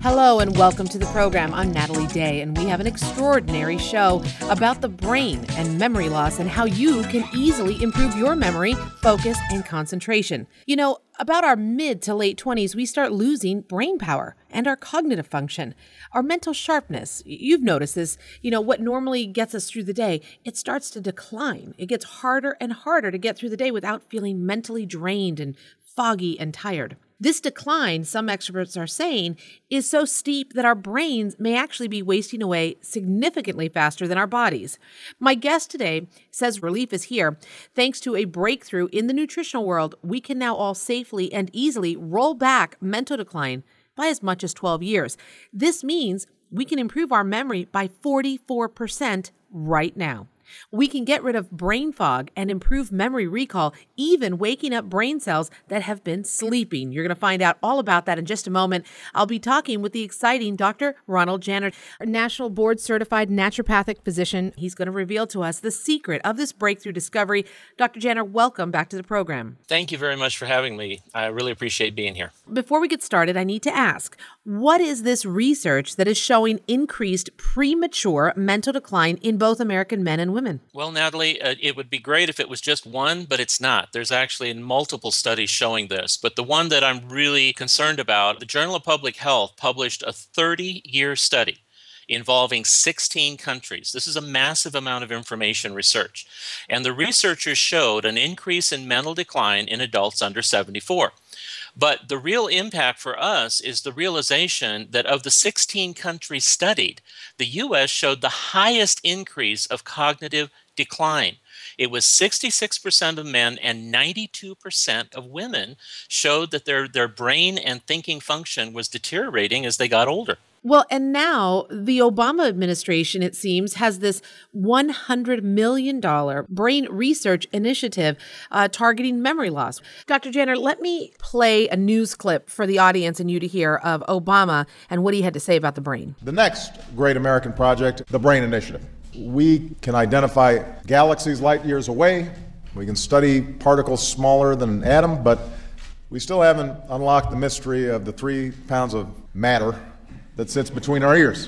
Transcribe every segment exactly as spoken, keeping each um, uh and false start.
Hello and welcome to the program. I'm Natalie Day, and we have an extraordinary show about the brain and memory loss and how you can easily improve your memory, focus, and concentration. You know, about our mid to late twenties, we start losing brain power and our cognitive function, our mental sharpness. You've noticed this. You know, what normally gets us through the day, it starts to decline. It gets harder and harder to get through the day without feeling mentally drained and foggy and tired. This decline, some experts are saying, is so steep that our brains may actually be wasting away significantly faster than our bodies. My guest today says relief is here. Thanks to a breakthrough in the nutritional world, we can now all safely and easily roll back mental decline by as much as twelve years. This means we can improve our memory by forty-four percent right now. We can get rid of brain fog and improve memory recall, even waking up brain cells that have been sleeping. You're going to find out all about that in just a moment. I'll be talking with the exciting Doctor Ronald Janner, a national board certified naturopathic physician. He's going to reveal to us the secret of this breakthrough discovery. Doctor Janner, welcome back to the program. Thank you very much for having me. I really appreciate being here. Before we get started, I need to ask, what is this research that is showing increased premature mental decline in both American men and women? Well, Natalie, uh, it would be great if it was just one, but it's not. There's actually multiple studies showing this. But the one that I'm really concerned about, the Journal of Public Health published a thirty-year study involving sixteen countries. This is a massive amount of information research. And the researchers showed an increase in mental decline in adults under seventy-four. But the real impact for us is the realization that of the sixteen countries studied, the U S showed the highest increase of cognitive decline. It was sixty-six percent of men and ninety-two percent of women showed that their, their brain and thinking function was deteriorating as they got older. Well, and now the Obama administration, it seems, has this one hundred million dollars brain research initiative uh, targeting memory loss. Doctor Janner, let me play a news clip for the audience and you to hear of Obama and what he had to say about the brain. The next great American project, the Brain Initiative. We can identify galaxies light years away. We can study particles smaller than an atom, but we still haven't unlocked the mystery of the three pounds of matter that sits between our ears.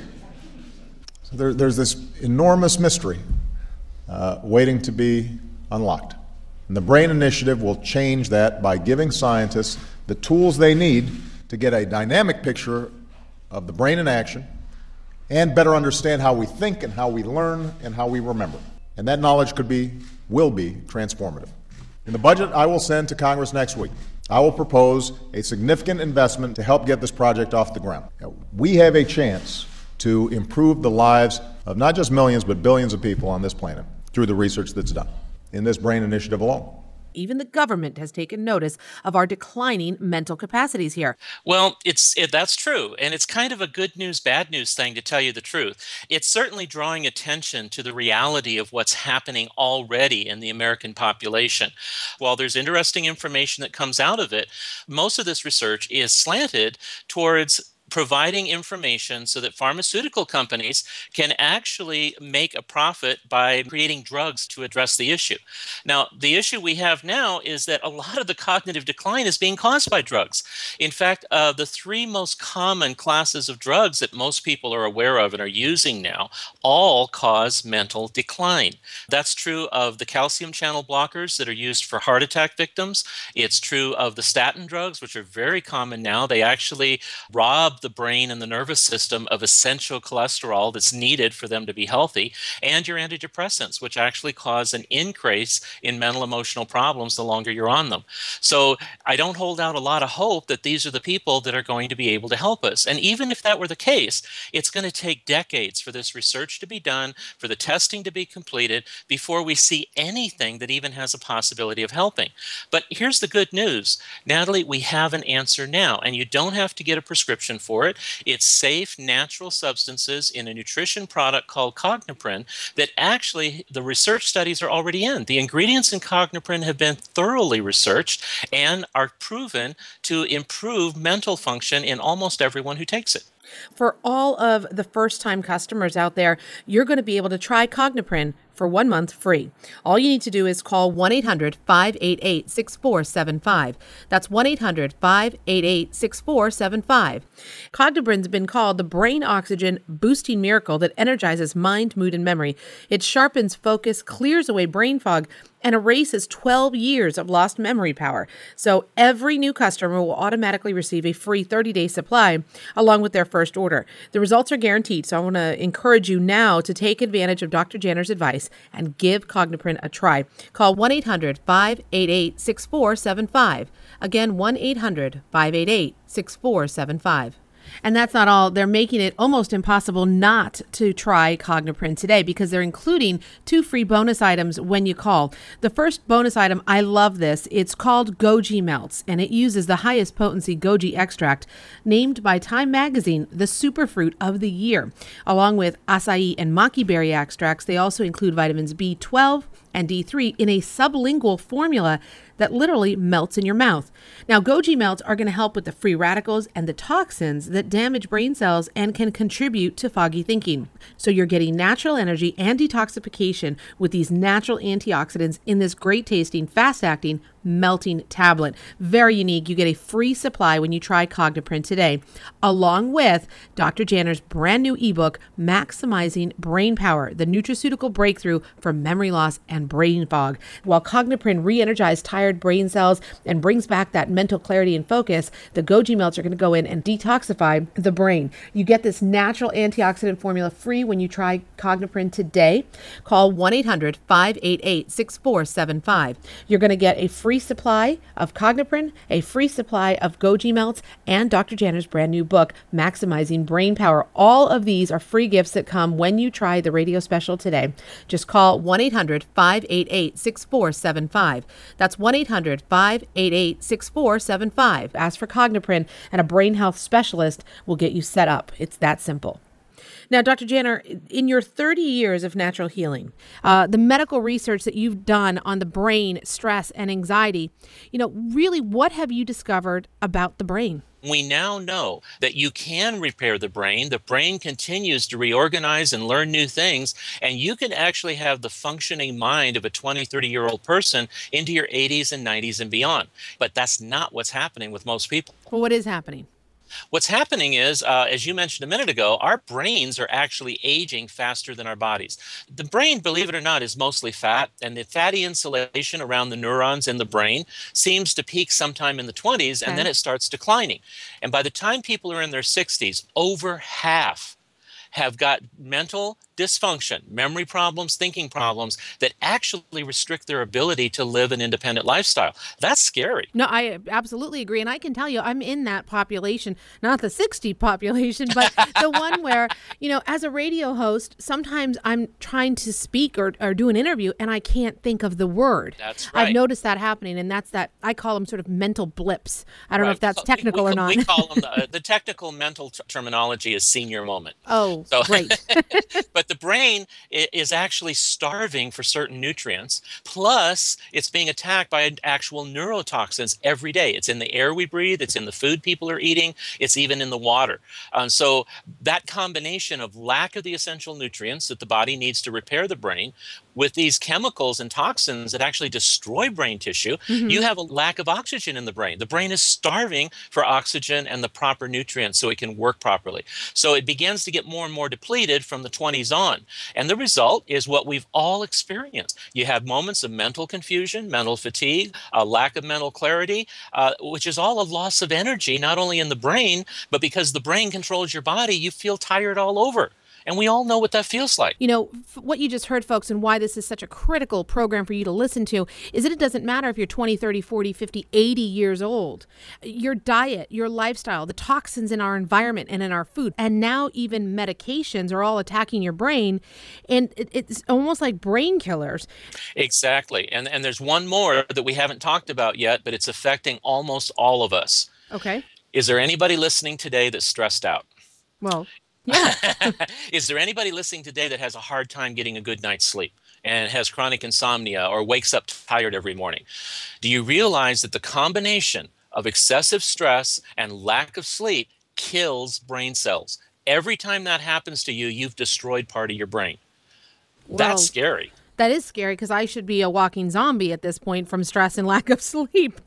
So there, there's this enormous mystery uh, waiting to be unlocked. And the Brain Initiative will change that by giving scientists the tools they need to get a dynamic picture of the brain in action and better understand how we think and how we learn and how we remember. And that knowledge could be, will be, transformative. In the budget I will send to Congress next week, I will propose a significant investment to help get this project off the ground. Now, we have a chance to improve the lives of not just millions, but billions of people on this planet through the research that's done in this Brain Initiative alone. Even the government has taken notice of our declining mental capacities here. Well, it's it, that's true. And it's kind of a good news, bad news thing, to tell you the truth. It's certainly drawing attention to the reality of what's happening already in the American population. While there's interesting information that comes out of it, most of this research is slanted towards providing information so that pharmaceutical companies can actually make a profit by creating drugs to address the issue. Now, the issue we have now is that a lot of the cognitive decline is being caused by drugs. In fact, uh, the three most common classes of drugs that most people are aware of and are using now all cause mental decline. That's true of the calcium channel blockers that are used for heart attack victims. It's true of the statin drugs, which are very common now. They actually rob the brain and the nervous system of essential cholesterol that's needed for them to be healthy, and your antidepressants, which actually cause an increase in mental emotional problems the longer you're on them. So I don't hold out a lot of hope that these are the people that are going to be able to help us. And even if that were the case, it's going to take decades for this research to be done, for the testing to be completed, before we see anything that even has a possibility of helping. But here's the good news. Natalie, we have an answer now, and you don't have to get a prescription for it. It's safe, natural substances in a nutrition product called Cogniprine that actually the research studies are already in. The ingredients in Cogniprine have been thoroughly researched and are proven to improve mental function in almost everyone who takes it. For all of the first-time customers out there, you're going to be able to try Cogniprine for one month free. All you need to do is call one eight hundred five eight eight six four seven five. That's one eight hundred five eight eight six four seven five. Cognibrin's been called the brain oxygen boosting miracle that energizes mind, mood, and memory. It sharpens focus, clears away brain fog, and erases twelve years of lost memory power. So every new customer will automatically receive a free thirty-day supply along with their first order. The results are guaranteed, so I want to encourage you now to take advantage of Doctor Janner's advice and give Cogniprin a try. Call one eight hundred five eight eight six four seven five. Again, one eight hundred five eight eight six four seven five. And that's not all. They're making it almost impossible not to try Cogniprin today because they're including two free bonus items when you call. The first bonus item, I love this. It's called Goji Melts, and it uses the highest potency goji extract, named by Time Magazine the superfruit of the year. Along with acai and maki berry extracts, they also include vitamins B twelve and D three in a sublingual formula that literally melts in your mouth. Now, Goji Melts are going to help with the free radicals and the toxins that damage brain cells and can contribute to foggy thinking. So you're getting natural energy and detoxification with these natural antioxidants in this great tasting, fast acting, melting tablet. Very unique. You get a free supply when you try Cogniprin today, along with Doctor Janner's brand new ebook, Maximizing Brain Power, the nutraceutical breakthrough for memory loss and brain fog. While Cogniprin re-energizes tired brain cells and brings back that mental clarity and focus, the Goji Melts are going to go in and detoxify the brain. You get this natural antioxidant formula free when you try Cogniprin today. Call one eight hundred five eight eight six four seven five. You're going to get a free supply of Cogniprin, a free supply of Goji Melts, and Doctor Janner's brand new book, Maximizing Brain Power. All of these are free gifts that come when you try the radio special today. Just call one eight hundred five eight eight six four seven five. That's one eight hundred five eight eight six four seven five. Ask for Cogniprin, and a brain health specialist will get you set up. It's that simple. Now, Doctor Janner, in your thirty years of natural healing, uh, the medical research that you've done on the brain, stress, and anxiety, you know, really, what have you discovered about the brain? We now know that you can repair the brain. The brain continues to reorganize and learn new things, and you can actually have the functioning mind of a twenty, thirty-year-old person into your eighties and nineties and beyond. But that's not what's happening with most people. Well, what is happening? What's happening is, uh, as you mentioned a minute ago, our brains are actually aging faster than our bodies. The brain, believe it or not, is mostly fat, and the fatty insulation around the neurons in the brain seems to peak sometime in the twenties, and Okay. then it starts declining. And by the time people are in their sixties, over half have got mental dysfunction, memory problems, thinking problems that actually restrict their ability to live an independent lifestyle. That's scary. No, I absolutely agree. And I can tell you, I'm in that population, not the sixty population, but the one where, you know, as a radio host, sometimes I'm trying to speak or, or do an interview and I can't think of the word. That's right. I've noticed that happening. And that's that, I call them sort of mental blips. I don't know Right. if that's So technical we, or we, not. We call them, the, the technical mental t- terminology is senior moment. Oh, So, great. but the brain i- is actually starving for certain nutrients. Plus, it's being attacked by actual neurotoxins every day. It's in the air we breathe. It's in the food people are eating. It's even in the water. Um, so that combination of lack of the essential nutrients that the body needs to repair the brain with these chemicals and toxins that actually destroy brain tissue, Mhm. you have a lack of oxygen in the brain. The brain is starving for oxygen and the proper nutrients so it can work properly. So it begins to get more and more depleted from the twenties on. And the result is what we've all experienced. You have moments of mental confusion, mental fatigue, a lack of mental clarity, uh, which is all a loss of energy, not only in the brain, but because the brain controls your body, you feel tired all over. And we all know what that feels like. You know, f- what you just heard, folks, and why this is such a critical program for you to listen to is that it doesn't matter if you're twenty, thirty, forty, fifty, eighty years old. Your diet, your lifestyle, the toxins in our environment and in our food, and now even medications are all attacking your brain. And it, it's almost like brain killers. Exactly. And, and there's one more that we haven't talked about yet, but it's affecting almost all of us. Okay. Is there anybody listening today that's stressed out? Well, yeah. Is there anybody listening today that has a hard time getting a good night's sleep and has chronic insomnia or wakes up tired every morning? Do you realize that the combination of excessive stress and lack of sleep kills brain cells? Every time that happens to you, you've destroyed part of your brain. Well, That's scary. That is scary because I should be a walking zombie at this point from stress and lack of sleep.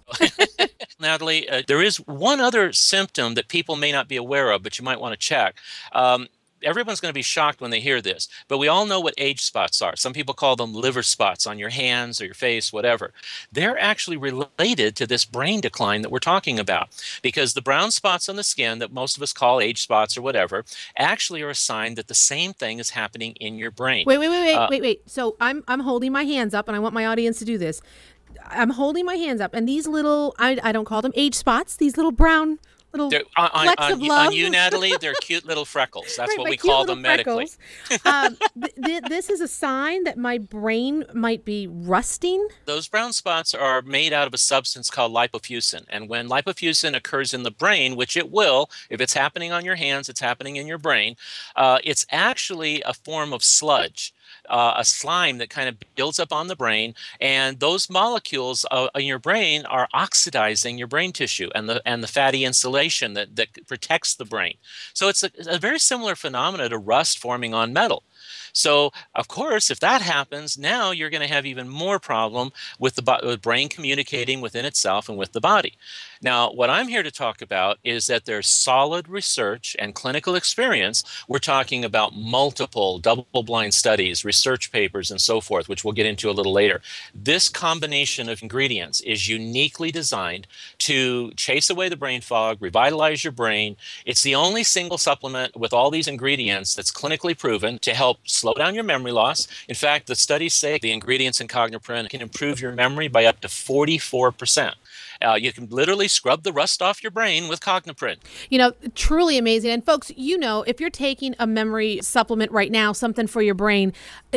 Natalie, uh, there is one other symptom that people may not be aware of, but you might want to check. Um, Everyone's going to be shocked when they hear this, but we all know what age spots are. Some people call them liver spots on your hands or your face, whatever. They're actually related to this brain decline that we're talking about, because the brown spots on the skin that most of us call age spots or whatever actually are a sign that the same thing is happening in your brain. Wait, wait, wait, wait, Uh, wait, wait. So I'm I'm holding my hands up, and I want my audience to do this. I'm holding my hands up, and these little, I, I don't call them age spots, these little brown little They're- on, on, flecks on of you- love. on you, Natalie, they're cute little freckles. That's Right, what my we cute call little them medically. freckles. um, th- th- this is a sign that my brain might be rusting. Those brown spots are made out of a substance called lipofuscin. And when lipofuscin occurs in the brain, which it will, if it's happening on your hands, it's happening in your brain, uh, it's actually a form of sludge. Uh, a slime that kind of builds up on the brain, and those molecules uh, in your brain are oxidizing your brain tissue and the and the fatty insulation that, that protects the brain. So it's a, a very similar phenomena to rust forming on metal. So, of course, if that happens, now you're going to have even more problem with the bo- with brain communicating within itself and with the body. Now, what I'm here to talk about is that there's solid research and clinical experience. We're talking about multiple double-blind studies, research papers, and so forth, which we'll get into a little later. This combination of ingredients is uniquely designed to chase away the brain fog, revitalize your brain. It's the only single supplement with all these ingredients that's clinically proven to help slow down your memory loss. In fact, the studies say the ingredients in Cogniprint can improve your memory by up to forty-four percent. Uh, you can literally scrub the rust off your brain with Cogniprint. You know, truly amazing. And folks, you know, if you're taking a memory supplement right now, something for your brain,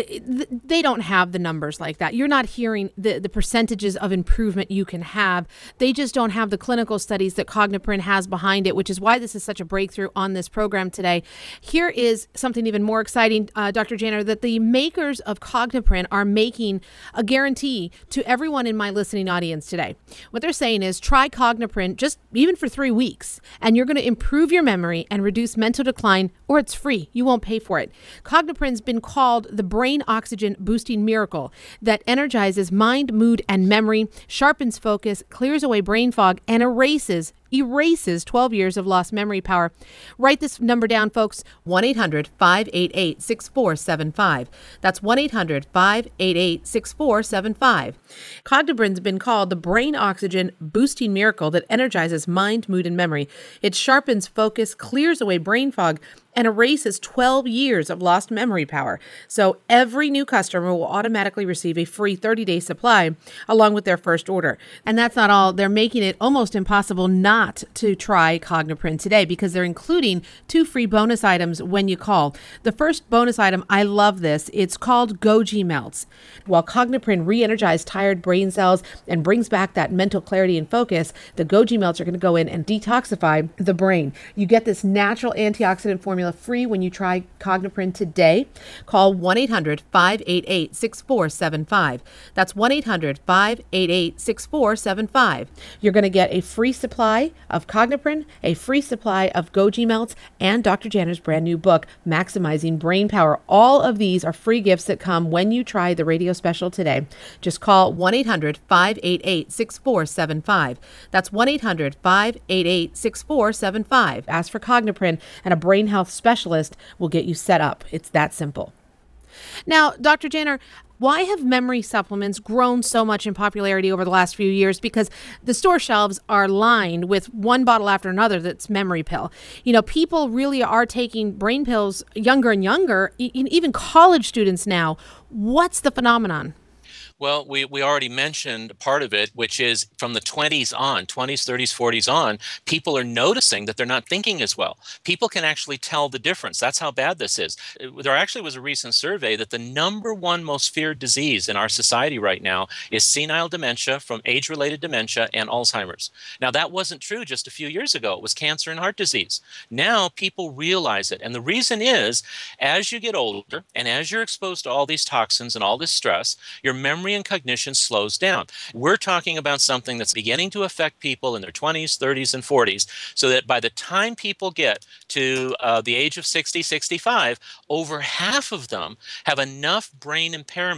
it, they don't have the numbers like that. You're not hearing the, the percentages of improvement you can have. They just don't have the clinical studies that Cogniprint has behind it, which is why this is such a breakthrough on this program today. Here is something even more exciting, uh, Doctor Janner, that the makers of Cogniprint are making a guarantee to everyone in my listening audience today. What they're saying is try Cogniprint just even for three weeks, and you're going to improve your memory and reduce mental decline, or it's free. You won't pay for it. Cogniprint's been called the brain oxygen boosting miracle that energizes mind, mood, and memory, sharpens focus, clears away brain fog, and erases erases twelve years of lost memory power. Write this number down, folks, one eight hundred five eight eight six four seven five. That's one eight hundred five eight eight six four seven five. Cogniprint's been called the brain oxygen boosting miracle that energizes mind, mood, and memory. It sharpens focus, clears away brain fog, and erases twelve years of lost memory power. So every new customer will automatically receive a free thirty-day supply along with their first order. And that's not all. They're making it almost impossible not to try Cogniprint today because they're including two free bonus items when you call. The first bonus item, I love this. It's called Goji Melts. While Cogniprint re-energizes tired brain cells and brings back that mental clarity and focus, the Goji Melts are going to go in and detoxify the brain. You get this natural antioxidant formula free when you try Cogniprint today. Call one eight hundred five eight eight six four seven five. That's one eight hundred five eight eight six four seven five. You're going to get a free supply of Cogniprint, a free supply of Goji Melts, and Doctor Janner's brand new book, Maximizing Brain Power. All of these are free gifts that come when you try the radio special today. Just call one eight hundred five eight eight six four seven five. That's one eight hundred five eight eight six four seven five. Ask for Cogniprint, and a brain health specialist will get you set up. It's that simple. Now, Doctor Janner, why have memory supplements grown so much in popularity over the last few years? Because the store shelves are lined with one bottle after another that's memory pill. You know, people really are taking brain pills younger and younger, e- even college students now. What's the phenomenon? Well, we, we already mentioned part of it, which is from the twenties on, twenties, thirties, forties on, people are noticing that they're not thinking as well. People can actually tell the difference. That's how bad this is. There actually was a recent survey that the number one most feared disease in our society right now is senile dementia from age-related dementia and Alzheimer's. Now, that wasn't true just a few years ago. It was cancer and heart disease. Now people realize it. And the reason is, as you get older and as you're exposed to all these toxins and all this stress, your memory and cognition slows down. We're talking about something that's beginning to affect people in their twenties, thirties, and forties, so that by the time people get to uh, the age of sixty, sixty-five, over half of them have enough brain impairment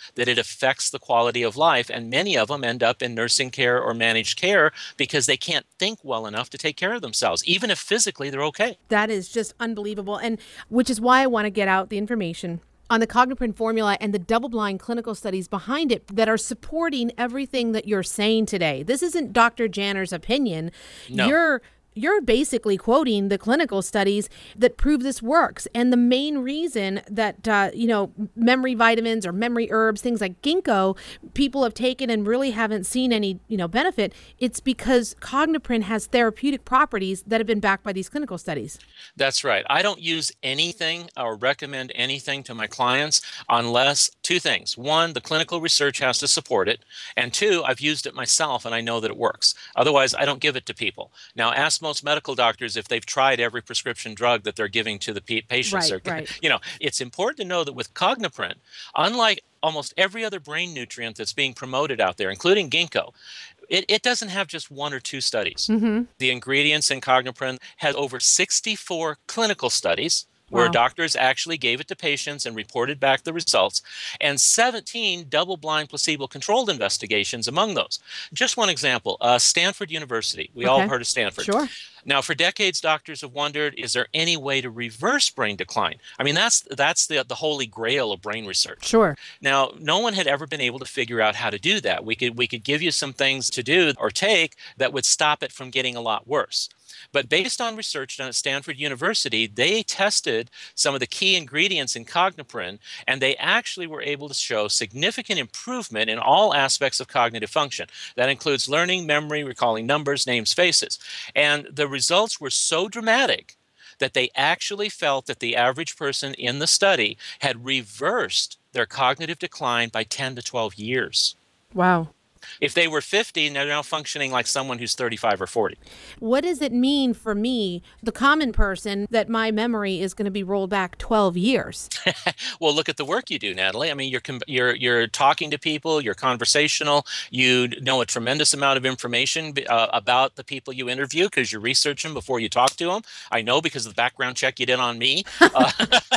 that it affects the quality of life. And many of them end up in nursing care or managed care because they can't think well enough to take care of themselves, even if physically they're okay. That is just unbelievable. And which is why I want to get out the information on the Cogniprint formula and the double-blind clinical studies behind it that are supporting everything that you're saying today. This isn't Doctor Janner's opinion. No. You're You're basically quoting the clinical studies that prove this works. And the main reason that, uh, you know, memory vitamins or memory herbs, things like ginkgo, people have taken and really haven't seen any, you know, benefit. It's because Cogniprint has therapeutic properties that have been backed by these clinical studies. That's right. I don't use anything or recommend anything to my clients unless two things. One, the clinical research has to support it. And two, I've used it myself and I know that it works. Otherwise, I don't give it to people. Now, ask most medical doctors if they've tried every prescription drug that they're giving to the p- patients. Right, right. You know, it's important to know that with Cogniprint, unlike almost every other brain nutrient that's being promoted out there, including ginkgo, It, it doesn't have just one or two studies. Mm-hmm. The ingredients in Cogniprint has over sixty-four clinical studies where Wow. doctors actually gave it to patients and reported back the results, and seventeen double-blind placebo-controlled investigations among those. Just one example, uh, Stanford University. We all Okay. heard of Stanford. Sure. Now, for decades, doctors have wondered, is there any way to reverse brain decline? I mean, that's that's the, the holy grail of brain research. Sure. Now, no one had ever been able to figure out how to do that. We could we could give you some things to do or take that would stop it from getting a lot worse. But based on research done at Stanford University, they tested some of the key ingredients in Cogniprint, and they actually were able to show significant improvement in all aspects of cognitive function. That includes learning, memory, recalling numbers, names, faces. And the results were so dramatic that they actually felt that the average person in the study had reversed their cognitive decline by ten to twelve years. Wow. If they were fifty, they're now functioning like someone who's thirty-five or forty. What does it mean for me, the common person, that my memory is going to be rolled back twelve years? Well, look at the work you do, Natalie. I mean, you're com- you're you're talking to people, you're conversational, you know a tremendous amount of information uh, about the people you interview because you research them before you talk to them. I know because of the background check you did on me. Uh,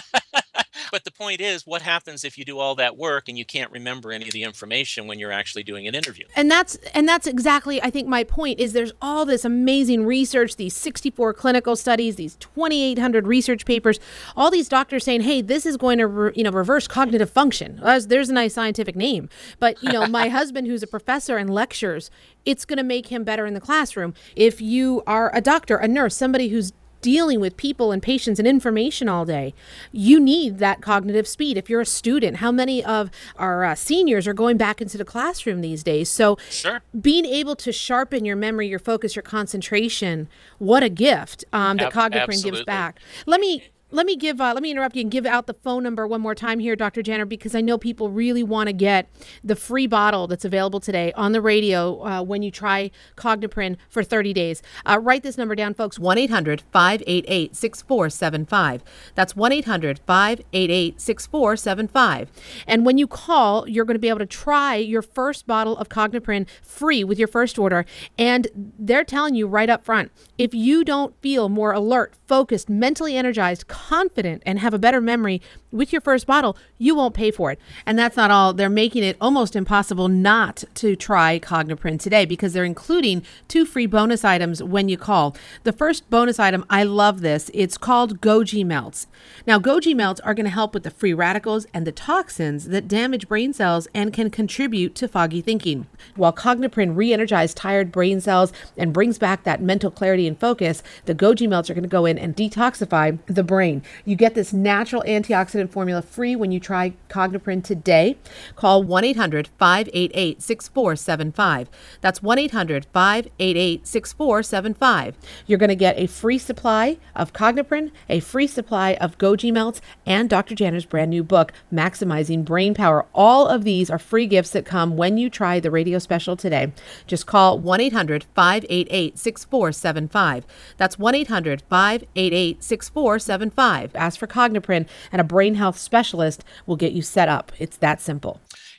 But the point is, what happens if you do all that work and you can't remember any of the information when you're actually doing an interview? And that's and that's exactly, I think, my point is there's all this amazing research, these sixty-four clinical studies, these twenty-eight hundred research papers, all these doctors saying, hey, this is going to re, you know reverse cognitive function. There's, there's a nice scientific name. But, you know, my husband, who's a professor and lectures, it's going to make him better in the classroom. If you are a doctor, a nurse, somebody who's dealing with people and patients and information all day, you need that cognitive speed. If you're a student, how many of our uh, seniors are going back into the classroom these days? So Sure. being able to sharpen your memory, your focus, your concentration, what a gift um, that Ab- Cogniprint gives absolutely. back. Let me Let me give. Uh, let me interrupt you and give out the phone number one more time here, Doctor Janner, because I know people really want to get the free bottle that's available today on the radio uh, when you try Cogniprint for thirty days. Uh, write this number down, folks. one eight hundred five eight eight six four seven five. That's one eight hundred five eight eight six four seven five. And when you call, you're going to be able to try your first bottle of Cogniprint free with your first order. And they're telling you right up front, if you don't feel more alert, focused, mentally energized, confident, and have a better memory with your first bottle, you won't pay for it. And that's not all. They're making it almost impossible not to try Cogniprint today because they're including two free bonus items when you call. The first bonus item, I love this. It's called Goji Melts. Now, Goji Melts are going to help with the free radicals and the toxins that damage brain cells and can contribute to foggy thinking. While Cogniprint re-energizes tired brain cells and brings back that mental clarity and focus, the Goji Melts are going to go in and detoxify the brain. You get this natural antioxidant formula free when you try Cogniprint today. Call one eight hundred five eight eight six four seven five. That's one eight hundred five eight eight six four seven five. You're going to get a free supply of Cogniprint, a free supply of Goji Melts, and Doctor Janner's brand new book, Maximizing Brain Power. All of these are free gifts that come when you try the radio special today. Just call one eight hundred five eight eight six four seven five. That's one eight hundred five eight eight six four seven five. Ask for Cogniprint, and a brain health specialist will get you set up. It's that simple.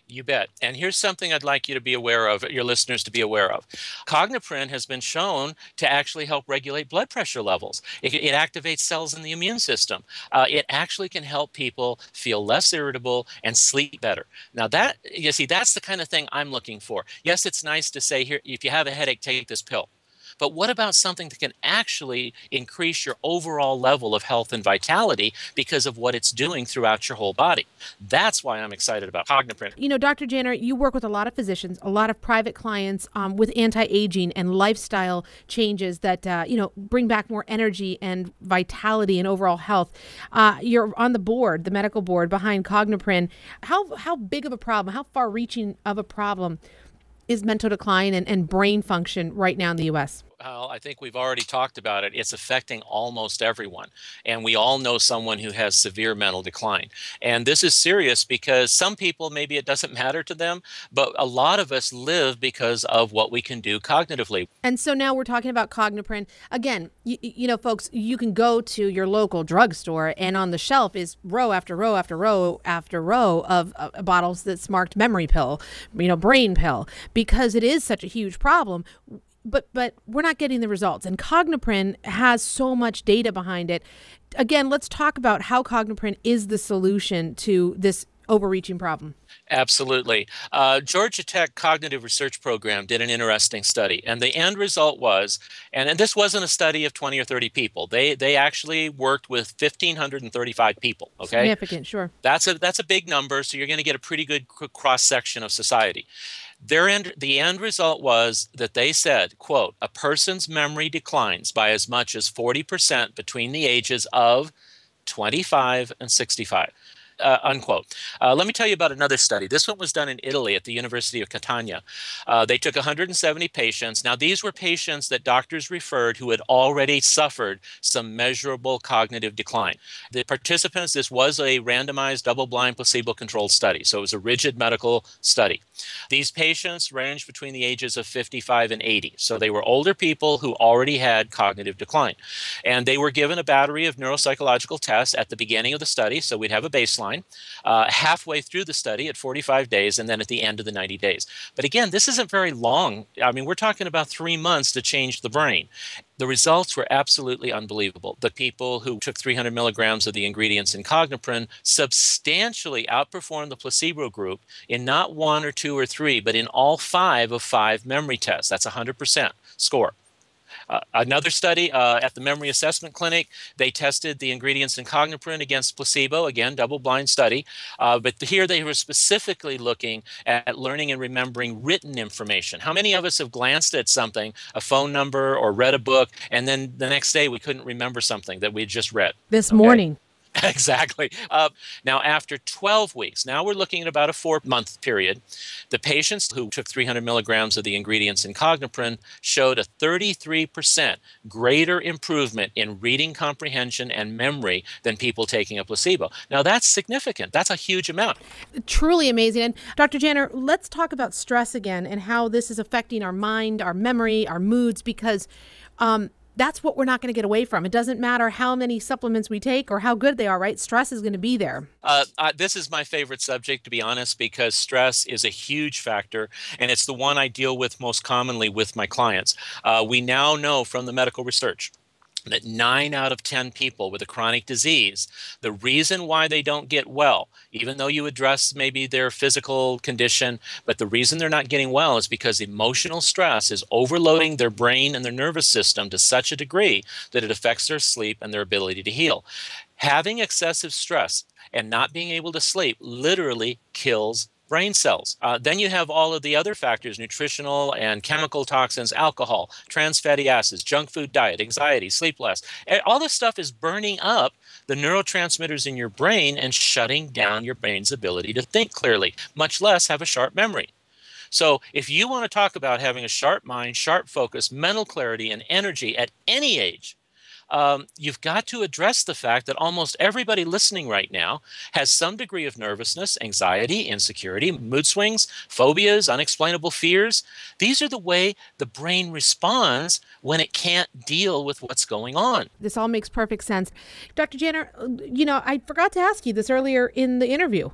You bet. And here's something I'd like you to be aware of, your listeners to be aware of. Cogniprine has been shown to actually help regulate blood pressure levels. It, it activates cells in the immune system. Uh, it actually can help people feel less irritable and sleep better. Now that, you see, that's the kind of thing I'm looking for. Yes, it's nice to say, here, if you have a headache, take this pill. But what about something that can actually increase your overall level of health and vitality because of what it's doing throughout your whole body? That's why I'm excited about Cogniprine. You know, Doctor Janner, you work with a lot of physicians, a lot of private clients um, with anti-aging and lifestyle changes that, uh, you know, bring back more energy and vitality and overall health. Uh, you're on the board, the medical board behind Cogniprine. How, how big of a problem, how far-reaching of a problem is mental decline and, and brain function right now in the U S? Well, I think we've already talked about it. It's affecting almost everyone. And we all know someone who has severe mental decline. And this is serious because some people, maybe it doesn't matter to them, but a lot of us live because of what we can do cognitively. And so now we're talking about Cogniprine. Again, you, you know, folks, you can go to your local drugstore and on the shelf is row after row after row after row of uh, bottles that's marked memory pill, you know, brain pill, because it is such a huge problem. But but we're not getting the results. And Cogniprine has so much data behind it. Again, let's talk about how Cogniprine is the solution to this overreaching problem. Absolutely. Uh, Georgia Tech Cognitive Research Program did an interesting study, and the end result was, and, and this wasn't a study of twenty or thirty people. They they actually worked with one thousand five hundred thirty-five people. Okay, significant, sure. That's a that's a big number, so you're going to get a pretty good cross section of society. Their end, the end result was that they said, quote, a person's memory declines by as much as forty percent between the ages of twenty-five and sixty-five. Uh, unquote. Uh, let me tell you about another study. This one was done in Italy at the University of Catania. Uh, they took one hundred seventy patients. Now, these were patients that doctors referred who had already suffered some measurable cognitive decline. The participants, this was a randomized, double-blind, placebo-controlled study, so it was a rigid medical study. These patients ranged between the ages of fifty-five and eighty, so they were older people who already had cognitive decline. And they were given a battery of neuropsychological tests at the beginning of the study, so we'd have a baseline. Uh, halfway through the study at forty-five days, and then at the end of the ninety days. But again, this isn't very long. I mean, we're talking about three months to change the brain. The results were absolutely unbelievable. The people who took three hundred milligrams of the ingredients in Cogniprine substantially outperformed the placebo group in not one or two or three, but in all five of five memory tests. That's a one hundred percent score. Uh, another study uh, at the Memory Assessment Clinic, they tested the ingredients in Cogniprine against placebo, again, double-blind study. Uh, but here they were specifically looking at learning and remembering written information. How many of us have glanced at something, a phone number or read a book, and then the next day we couldn't remember something that we had just read? This okay. morning. Exactly. Uh, now, after twelve weeks, now we're looking at about a four-month period, the patients who took three hundred milligrams of the ingredients in Cogniprine showed a thirty-three percent greater improvement in reading comprehension and memory than people taking a placebo. Now, that's significant. That's a huge amount. Truly amazing. And Doctor Janner, let's talk about stress again and how this is affecting our mind, our memory, our moods, because um, that's what we're not going to get away from. It doesn't matter how many supplements we take or how good they are, right? Stress is going to be there. Uh, uh, this is my favorite subject, to be honest, because stress is a huge factor, and it's the one I deal with most commonly with my clients. Uh, we now know from the medical research that nine out of ten people with a chronic disease, the reason why they don't get well, even though you address maybe their physical condition, but the reason they're not getting well is because emotional stress is overloading their brain and their nervous system to such a degree that it affects their sleep and their ability to heal. Having excessive stress and not being able to sleep literally kills brain cells. Uh, then you have all of the other factors, nutritional and chemical toxins, alcohol, trans fatty acids, junk food diet, anxiety, sleep less. And all this stuff is burning up the neurotransmitters in your brain and shutting down your brain's ability to think clearly, much less have a sharp memory. So if you want to talk about having a sharp mind, sharp focus, mental clarity, and energy at any age, Um, you've got to address the fact that almost everybody listening right now has some degree of nervousness, anxiety, insecurity, mood swings, phobias, unexplainable fears. These are the way the brain responds when it can't deal with what's going on. This all makes perfect sense. Doctor Janner, you know, I forgot to ask you this earlier in the interview.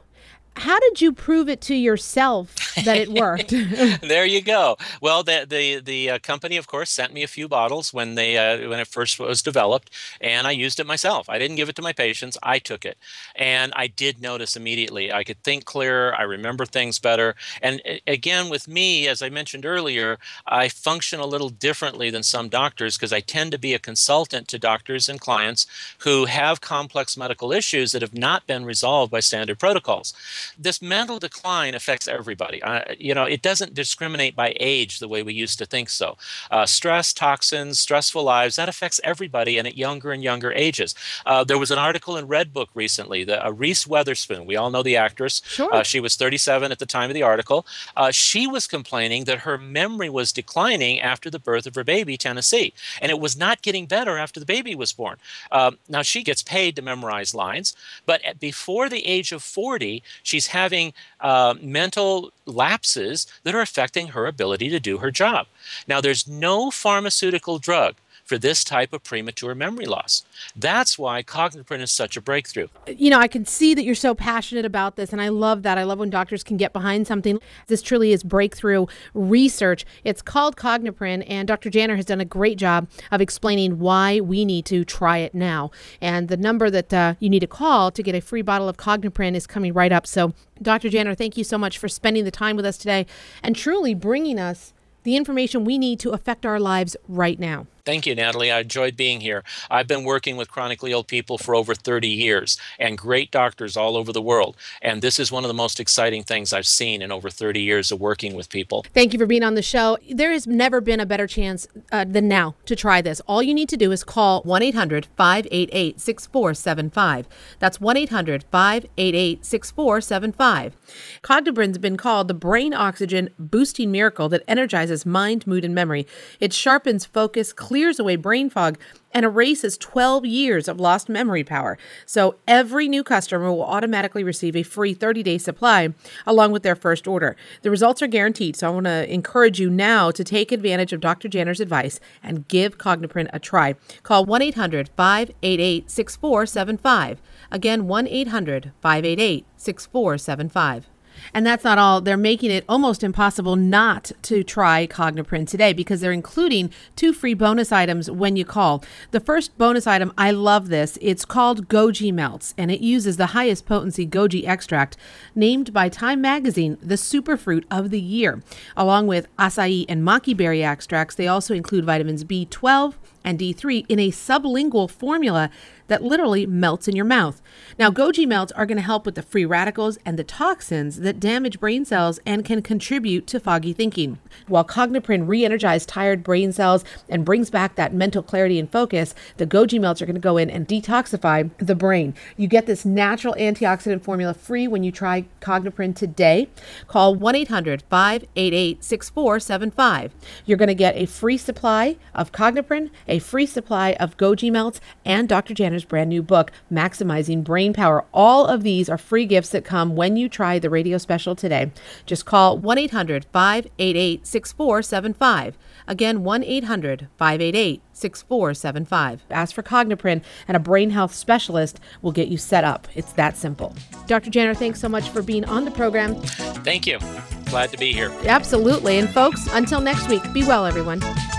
How did you prove it to yourself that it worked? There you go. Well, the the the uh, company, of course, sent me a few bottles when they uh, when it first was developed, and I used it myself. I didn't give it to my patients. I took it, and I did notice immediately. I could think clearer. I remember things better. And uh, again, with me, as I mentioned earlier, I function a little differently than some doctors because I tend to be a consultant to doctors and clients who have complex medical issues that have not been resolved by standard protocols. This mental decline affects everybody. Uh, you know, it doesn't discriminate by age the way we used to think so. Uh, stress, toxins, stressful lives, that affects everybody and at younger and younger ages. Uh, there was an article in Redbook recently, the, uh, Reese Witherspoon, we all know the actress. Sure. Uh, she was thirty-seven at the time of the article. Uh, she was complaining that her memory was declining after the birth of her baby, Tennessee, and it was not getting better after the baby was born. Uh, now, she gets paid to memorize lines, but at, before the age of forty, she's having uh, mental lapses that are affecting her ability to do her job. Now, there's no pharmaceutical drug for this type of premature memory loss. That's why Cogniprint is such a breakthrough. You know, I can see that you're so passionate about this, and I love that. I love when doctors can get behind something. This truly is breakthrough research. It's called Cogniprint, and Doctor Janner has done a great job of explaining why we need to try it now. And the number that uh, you need to call to get a free bottle of Cogniprint is coming right up. So, Doctor Janner, thank you so much for spending the time with us today and truly bringing us the information we need to affect our lives right now. Thank you, Natalie. I enjoyed being here. I've been working with chronically ill people for over thirty years and great doctors all over the world. And this is one of the most exciting things I've seen in over thirty years of working with people. Thank you for being on the show. There has never been a better chance uh, than now to try this. All you need to do is call one eight hundred five eight eight six four seven five. That's one eight hundred five eight eight six four seven five. Cogniprint's been called the brain oxygen boosting miracle that energizes mind, mood, and memory. It sharpens focus, clears away brain fog, and erases twelve years of lost memory power. So every new customer will automatically receive a free thirty-day supply along with their first order. The results are guaranteed, so I want to encourage you now to take advantage of Doctor Janner's advice and give Cogniprint a try. Call one eight hundred five eight eight six four seven five. Again, one eight hundred five eight eight six four seven five. And that's not all. They're making it almost impossible not to try Cogniprint today because they're including two free bonus items when you call. The first bonus item, I love this. It's called Goji Melts, and it uses the highest potency goji extract, named by Time Magazine the superfruit of the year. Along with acai and maki berry extracts, they also include vitamins B twelve and D three in a sublingual formula that literally melts in your mouth. Now, Goji Melts are going to help with the free radicals and the toxins that damage brain cells and can contribute to foggy thinking. While Cogniprint re-energizes tired brain cells and brings back that mental clarity and focus, the Goji Melts are going to go in and detoxify the brain. You get this natural antioxidant formula free when you try Cogniprint today. Call one eight hundred five eight eight six four seven five. You're going to get a free supply of Cogniprint, a free supply of Goji Melts, and Doctor Janner's brand new book, Maximizing Brain Power. All of these are free gifts that come when you try the radio special today. Just call one eight hundred five eight eight six four seven five. Again, one eight hundred five eight eight six four seven five. Ask for Cogniprint, and a brain health specialist will get you set up. It's that simple. Doctor Janner, thanks so much for being on the program. Thank you. Glad to be here. Absolutely. And folks, until next week, be well, everyone.